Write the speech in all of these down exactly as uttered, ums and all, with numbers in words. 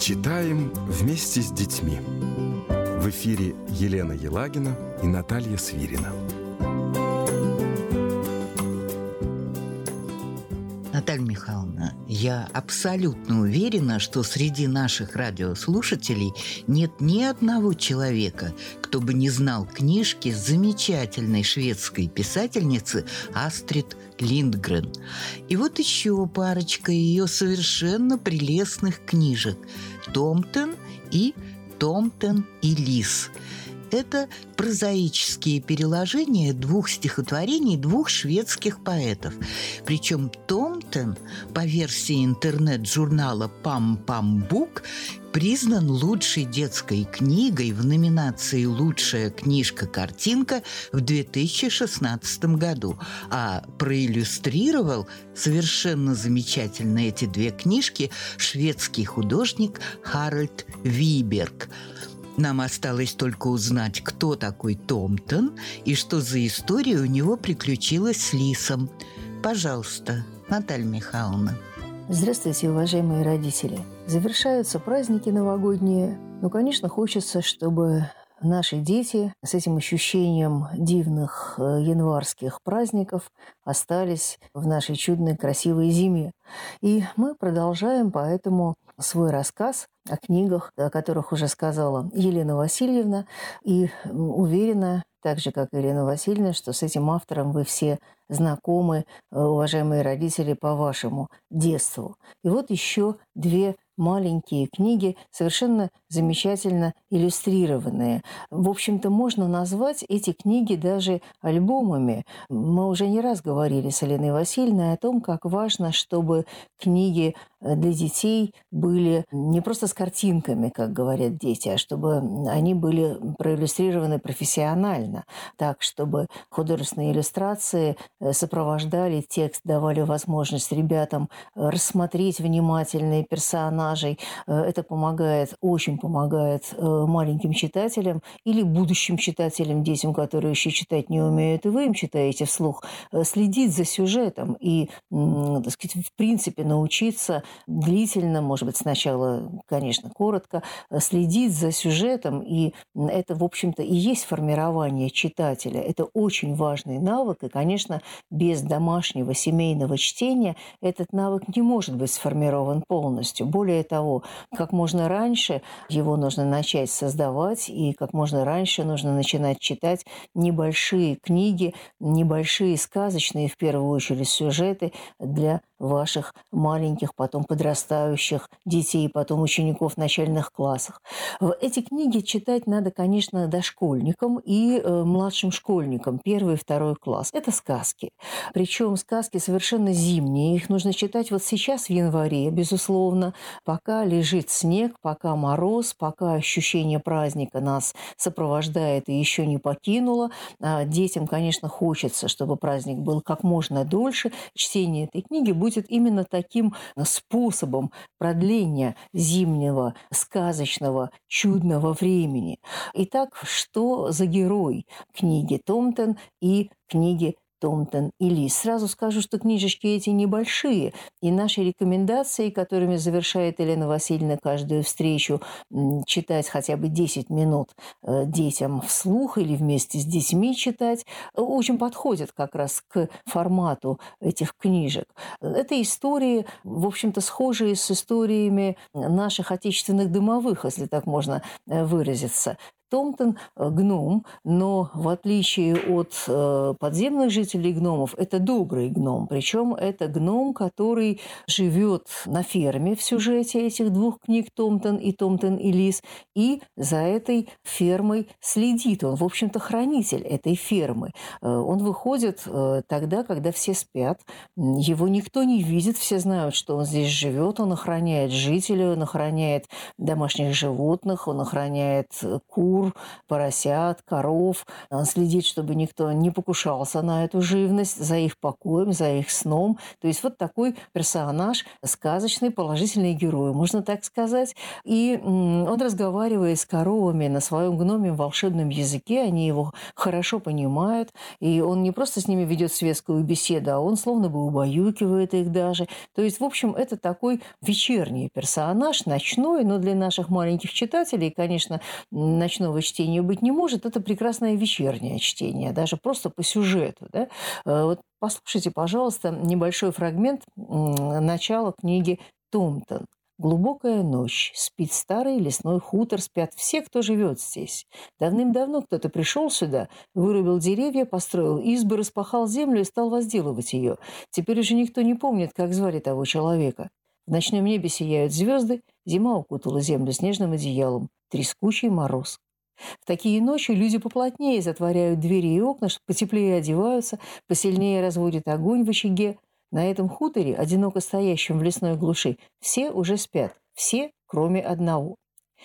Читаем вместе с детьми. В эфире Елена Елагина и Наталья Свирина. Наталья Михайловна, я абсолютно уверена, что среди наших радиослушателей нет ни одного человека, кто бы не знал книжки замечательной шведской писательницы Астрид Линдгрен. И вот еще парочка ее совершенно прелестных книжек «Томтен» и «Томтен и лис». Это прозаические переложения двух стихотворений двух шведских поэтов. Причем Томтен, по версии интернет-журнала «Пам-Пам-Бук», признан лучшей детской книгой в номинации «Лучшая книжка-картинка» в две тысячи шестнадцатом году, а проиллюстрировал совершенно замечательно эти две книжки шведский художник Харальд Виберг. Нам осталось только узнать, кто такой Томтен и что за история у него приключилась с лисом. Пожалуйста, Наталья Михайловна. Здравствуйте, уважаемые родители. Завершаются праздники новогодние. Ну, конечно, хочется, чтобы наши дети с этим ощущением дивных январских праздников остались в нашей чудной, красивой зиме. И мы продолжаем поэтому свой рассказ о книгах, о которых уже сказала Елена Васильевна. И уверена, так же, как и Елена Васильевна, что с этим автором вы все знакомы, уважаемые родители, по вашему детству. И вот еще две маленькие книги, совершенно замечательно иллюстрированные. В общем-то, можно назвать эти книги даже альбомами. Мы уже не раз говорили с Еленой Васильевной о том, как важно, чтобы книги для детей были не просто с картинками, как говорят дети, а чтобы они были проиллюстрированы профессионально, так, чтобы художественные иллюстрации сопровождали текст, давали возможность ребятам рассмотреть внимательные персонажи. Это помогает, очень помогает маленьким читателям или будущим читателям, детям, которые еще читать не умеют, и вы им читаете вслух, следить за сюжетом и, так сказать, в принципе научиться длительно, может быть, сначала, конечно, коротко, следить за сюжетом. И это, в общем-то, и есть формирование читателя. Это очень важный навык. И, конечно, без домашнего семейного чтения этот навык не может быть сформирован полностью. Более того, как можно раньше его нужно начать создавать, и как можно раньше нужно начинать читать небольшие книги, небольшие сказочные, в первую очередь, сюжеты для ваших маленьких, потом подрастающих детей, потом учеников в начальных классах. Эти книги читать надо, конечно, дошкольникам и э, младшим школьникам, первый и второй класс. Это сказки. Причем сказки совершенно зимние. Их нужно читать вот сейчас, в январе, безусловно, пока лежит снег, пока мороз, пока ощущение праздника нас сопровождает и еще не покинуло. А детям, конечно, хочется, чтобы праздник был как можно дольше. Чтение этой книги будет именно таким способом продления зимнего, сказочного, чудного времени. Итак, что за герой книги Томтен и книги Томтен и лис? Сразу скажу, что книжечки эти небольшие, и наши рекомендации, которыми завершает Елена Васильевна каждую встречу, читать хотя бы десять минут детям вслух или вместе с детьми читать, очень подходят как раз к формату этих книжек. Это истории, в общем-то, схожие с историями наших отечественных домовых, если так можно выразиться. Томтен – гном, но в отличие от э, подземных жителей гномов, это добрый гном. Причем это гном, который живет на ферме в сюжете этих двух книг «Томтен» и «Томтен и лис», и за этой фермой следит. Он, в общем-то, хранитель этой фермы. Э, он выходит э, тогда, когда все спят. Его никто не видит, все знают, что он здесь живет. Он охраняет жителей, он охраняет домашних животных, он охраняет кур, кур, поросят, коров, следит, чтобы никто не покушался на эту живность, за их покоем, за их сном. То есть вот такой персонаж, сказочный, положительный герой, можно так сказать. И он разговаривает с коровами на своем гномьем волшебном языке, они его хорошо понимают, и он не просто с ними ведет светскую беседу, а он словно бы убаюкивает их даже. То есть, в общем, это такой вечерний персонаж, ночной, но для наших маленьких читателей, конечно, ночного чтения быть не может. Это прекрасное вечернее чтение, даже просто по сюжету. Да? Вот послушайте, пожалуйста, небольшой фрагмент начала книги «Томптон». Глубокая ночь, спит старый лесной хутор, спят все, кто живет здесь. Давным-давно кто-то пришел сюда, вырубил деревья, построил избы, распахал землю и стал возделывать ее. Теперь уже никто не помнит, как звали того человека. В ночном небе сияют звезды, зима укутала землю снежным одеялом, трескучий мороз. В такие ночи люди поплотнее затворяют двери и окна, чтобы потеплее одеваются, посильнее разводят огонь в очаге. На этом хуторе, одиноко стоящем в лесной глуши, все уже спят, все, кроме одного.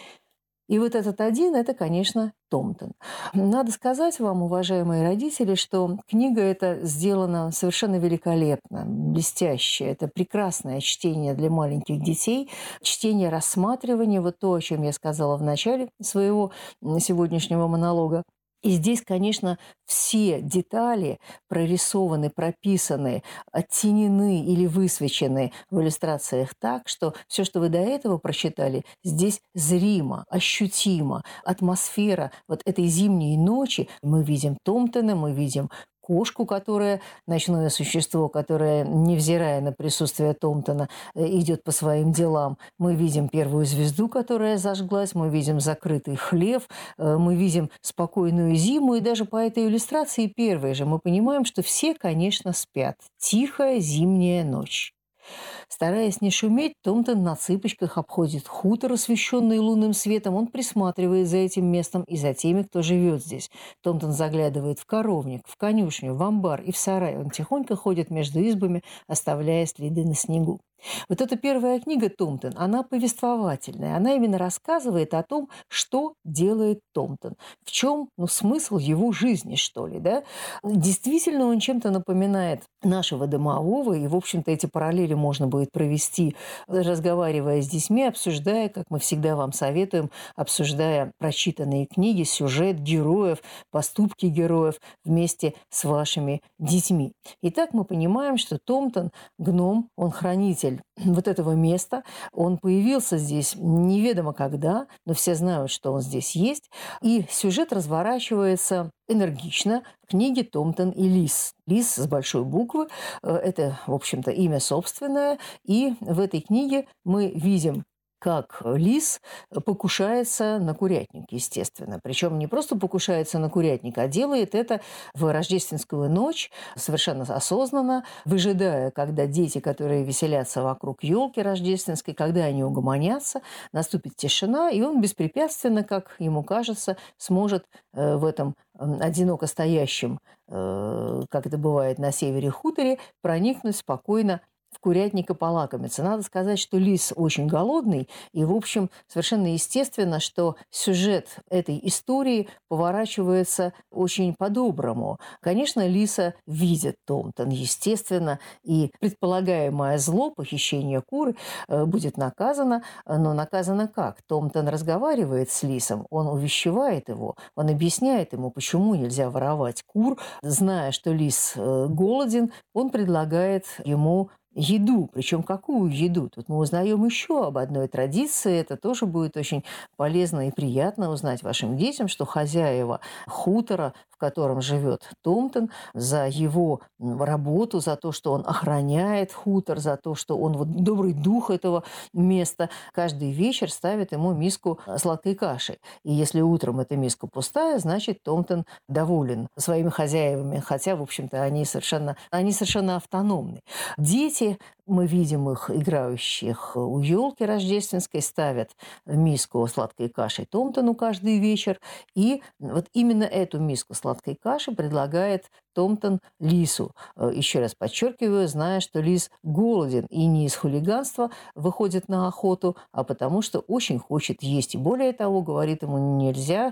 И вот этот один – это, конечно, Томптон. Надо сказать вам, уважаемые родители, что книга эта сделана совершенно великолепно, блестяще. Это прекрасное чтение для маленьких детей, чтение рассматривания, вот то, о чем я сказала в начале своего сегодняшнего монолога. И здесь, конечно, все детали прорисованы, прописаны, оттенены или высвечены в иллюстрациях так, что все, что вы до этого прочитали, здесь зримо, ощутимо. Атмосфера вот этой зимней ночи. Мы видим Томптона, мы видим кошку, которая, ночное существо, которое, невзирая на присутствие Томптона, идет по своим делам. Мы видим первую звезду, которая зажглась, мы видим закрытый хлев, мы видим спокойную зиму, и даже по этой иллюстрации первой же мы понимаем, что все, конечно, спят. Тихая зимняя ночь. Стараясь не шуметь, Томптон на цыпочках обходит хутор, освещенный лунным светом. Он присматривает за этим местом и за теми, кто живет здесь. Томптон заглядывает в коровник, в конюшню, в амбар и в сарай. Он тихонько ходит между избами, оставляя следы на снегу. Вот эта первая книга «Томптон», она повествовательная. Она именно рассказывает о том, что делает Томптон. В чем, ну, смысл его жизни, что ли, да? Действительно, он чем-то напоминает нашего домового, и, в общем-то, эти параллели можно будет провести, разговаривая с детьми, обсуждая, как мы всегда вам советуем, обсуждая прочитанные книги, сюжет героев, поступки героев вместе с вашими детьми. Итак, мы понимаем, что Томптон, гном, он хранитель вот этого места. Он появился здесь неведомо когда, но все знают, что он здесь есть. И сюжет разворачивается энергично в книге «Томптон и лис». Лис с большой буквы – это, в общем-то, имя собственное. И в этой книге мы видим, как лис покушается на курятник, естественно. Причем не просто покушается на курятник, а делает это в рождественскую ночь, совершенно осознанно, выжидая, когда дети, которые веселятся вокруг елки рождественской, когда они угомонятся, наступит тишина, и он беспрепятственно, как ему кажется, сможет в этом одиноко стоящем, как это бывает на севере, хуторе, проникнуть спокойно в курятник и полакомиться. Надо сказать, что лис очень голодный, и, в общем, совершенно естественно, что сюжет этой истории поворачивается очень по-доброму. Конечно, лиса видит Томптон, естественно, и предполагаемое зло, похищение куры, будет наказано. Но наказано как? Томптон разговаривает с лисом, он увещевает его, он объясняет ему, почему нельзя воровать кур. Зная, что лис голоден, он предлагает ему еду. Причем какую еду? Тут мы узнаем еще об одной традиции. Это тоже будет очень полезно и приятно узнать вашим детям, что хозяева хутора, в котором живет Томптон, за его работу, за то, что он охраняет хутор, за то, что он вот добрый дух этого места, каждый вечер ставит ему миску сладкой каши. И если утром эта миска пустая, значит, Томптон доволен своими хозяевами, хотя, в общем-то, они совершенно, они совершенно автономны. Дети дети, мы видим их играющих у елки рождественской, ставят миску сладкой каши Томптону каждый вечер. И вот именно эту миску сладкой каши предлагает Томптон лису. Еще раз подчеркиваю, зная, что лис голоден и не из хулиганства выходит на охоту, а потому что очень хочет есть. И более того, говорит ему: нельзя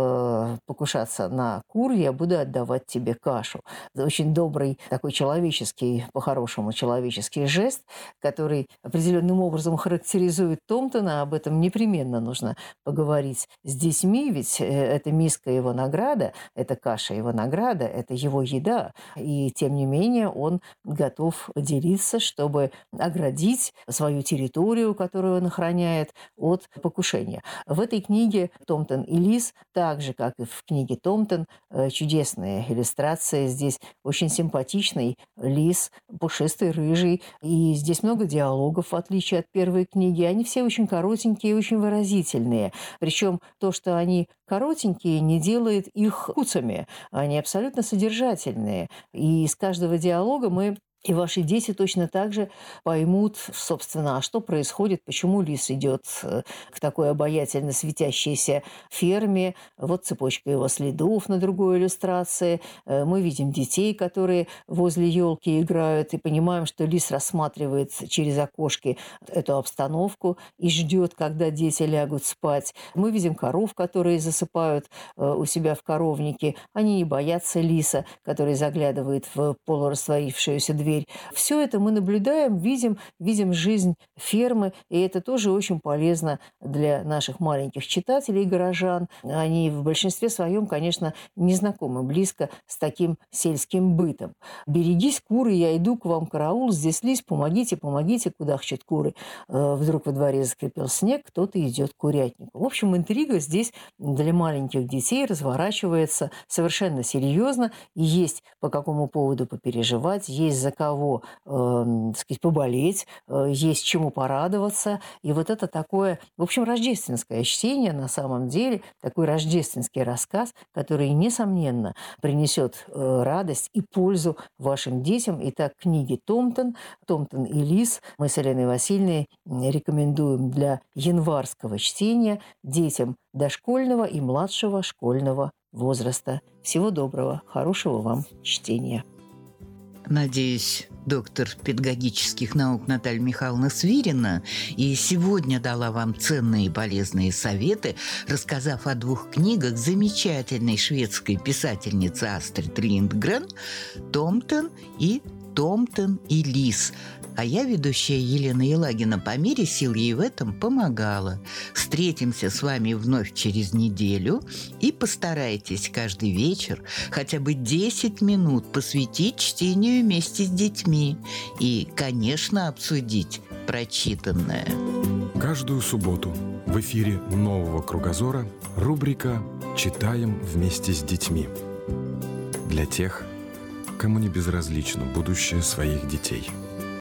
э, покушаться на кур, я буду отдавать тебе кашу. Это очень добрый, такой человеческий, по-хорошему человеческий жест, который определенным образом характеризует Томптона. Об этом непременно нужно поговорить с детьми, ведь эта миска его награда, эта каша его награда, это его еда. И тем не менее он готов поделиться, чтобы оградить свою территорию, которую он охраняет, от покушения. В этой книге «Томптон и лис», так же, как и в книге «Томптон», чудесные иллюстрации. Здесь очень симпатичный лис, пушистый, рыжий. И здесь много диалогов, в отличие от первой книги. Они все очень коротенькие и очень выразительные. Причем то, что они коротенькие, не делает их куцами. Они абсолютно содержательные. И из каждого диалога мы... И ваши дети точно так же поймут, собственно, а что происходит, почему лис идет к такой обаятельно светящейся ферме. Вот цепочка его следов на другой иллюстрации. Мы видим детей, которые возле елки играют, и понимаем, что лис рассматривает через окошки эту обстановку и ждет, когда дети лягут спать. Мы видим коров, которые засыпают у себя в коровнике. Они не боятся лиса, который заглядывает в полурастворившуюся дверь. Все это мы наблюдаем, видим, видим жизнь фермы, и это тоже очень полезно для наших маленьких читателей и горожан. Они в большинстве своем, конечно, не знакомы близко с таким сельским бытом. «Берегись, куры, я иду к вам, караул, здесь лис, помогите, помогите», кудахчут куры. Вдруг во дворе заскрипел снег, кто-то идет к курятнику. В общем, интрига здесь для маленьких детей разворачивается совершенно серьезно, и есть по какому поводу попереживать, есть за кого, э, так сказать, поболеть, э, есть чему порадоваться. И вот это такое, в общем, рождественское чтение на самом деле, такой рождественский рассказ, который, несомненно, принесет э, радость и пользу вашим детям. Итак, книги «Томптон», «Томптон и лис» мы с Еленой Васильевной рекомендуем для январского чтения детям дошкольного и младшего школьного возраста. Всего доброго, хорошего вам чтения. Надеюсь, доктор педагогических наук Наталья Михайловна Свирина и сегодня дала вам ценные и полезные советы, рассказав о двух книгах замечательной шведской писательницы Астрид Линдгрен «Томптон» и «Томптон и лис». А я, ведущая Елена Елагина, по мере сил ей в этом помогала. Встретимся с вами вновь через неделю и постарайтесь каждый вечер хотя бы десять минут посвятить чтению вместе с детьми и, конечно, обсудить прочитанное. Каждую субботу в эфире «Нового кругозора» рубрика «Читаем вместе с детьми». Для тех, кому не безразлично будущее своих детей.